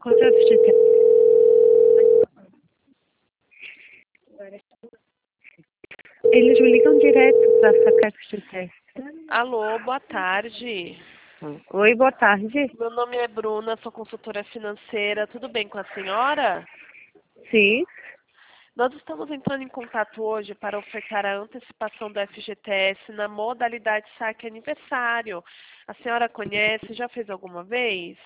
Quanto é o FGTS? Eles me ligam direto para sacar FGTS. Alô, boa tarde. Oi, boa tarde. Meu nome é Bruna, sou consultora financeira. Tudo bem com a senhora? Sim. Nós estamos entrando em contato hoje para ofertar a antecipação do FGTS na modalidade saque aniversário. A senhora conhece? Já fez alguma vez?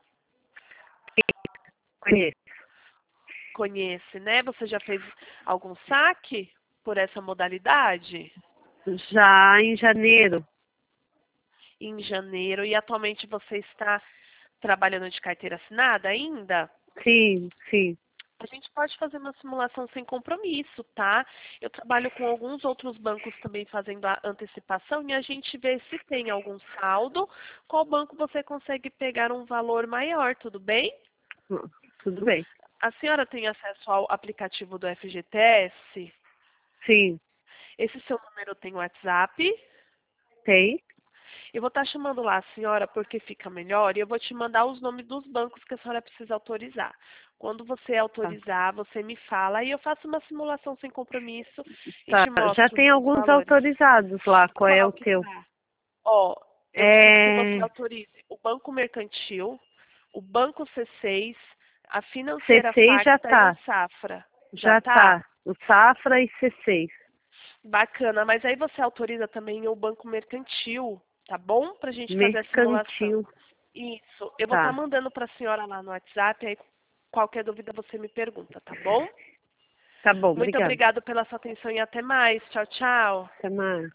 Conheço. Conhece, né? Você já fez algum saque por essa modalidade? Já em janeiro. Em janeiro. E atualmente você está trabalhando de carteira assinada ainda? Sim, sim. A gente pode fazer uma simulação sem compromisso, tá? Eu trabalho com alguns outros bancos também fazendo a antecipação e a gente vê se tem algum saldo, qual banco você consegue pegar um valor maior, tudo bem? Tudo bem. A senhora tem acesso ao aplicativo do FGTS? Sim. Esse seu número tem WhatsApp? Tem? Eu vou estar chamando lá a senhora porque fica melhor e eu vou te mandar os nomes dos bancos que a senhora precisa autorizar. Quando você Tá. autorizar, você me fala e eu faço uma simulação sem compromisso e Tá. te Já mostro tem os alguns valores. autorizados lá. Qual é o Qual que teu? tá? Ó, eu preciso que você É autorize o Banco Mercantil, o Banco C6, a Financeira C6 já Facta e o tá. Safra. Já Já tá? tá. O Safra e C6. Bacana, mas aí você autoriza também o Banco Mercantil, tá bom? Pra gente fazer a simulação. Mercantil. Isso. Eu vou estar Tá. mandando para a senhora lá no WhatsApp, aí qualquer dúvida você me pergunta, tá bom? Tá bom, Muito obrigada. obrigada pela sua atenção e até mais. Tchau, tchau. Até mais.